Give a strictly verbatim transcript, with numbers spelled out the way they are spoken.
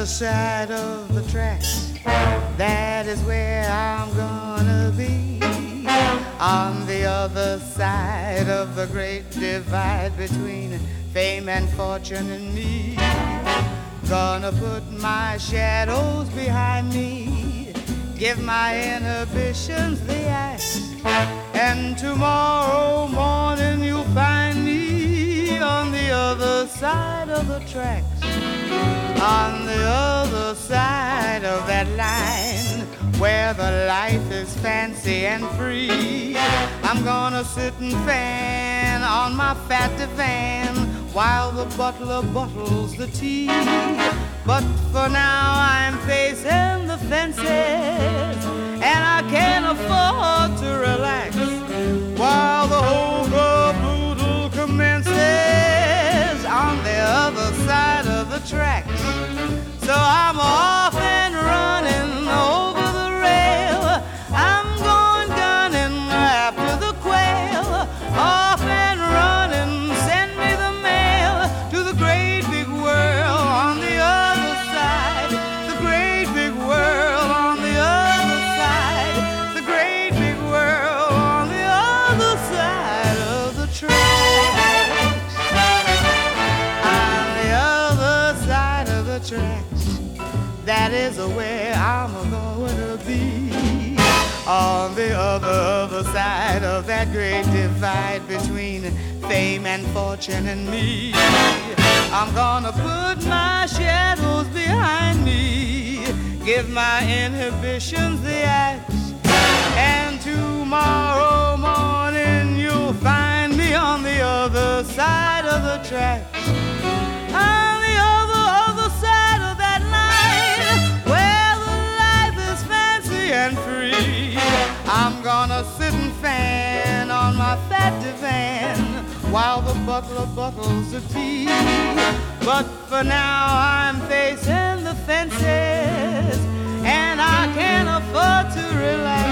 side of the tracks, that is where I'm gonna be. On the other side of the great divide between fame and fortune and me. Gonna put my shadows behind me, give my inhibitions the axe, and tomorrow morning you'll find me on the other side of the tracks. On the other side of that line, where the life is fancy and free, I'm gonna sit and fan on my fat divan while the butler bottles the tea. But for now I'm facing the fences, and I can't afford to relax while the whole caboodle commences on the other side of the tracks. So I'm off and running over the rail, I'm going gunning after the quail. Off and running, send me the mail to the great big world on the other side. The great big world on the other side. The great big world on the other side of the tracks. On the other side of the tracks, that is where I'm going to be. On the other, other side of that great divide between fame and fortune and me. I'm gonna put my shadows behind me, give my inhibitions the axe, and tomorrow morning you'll find me on the other side of the tracks. On the other, other side of that line, where the life is fancy and free. I'm gonna sit and fan on my fat divan while the butler bottles the tea. But for now I'm facing the fences, and I can't afford to relax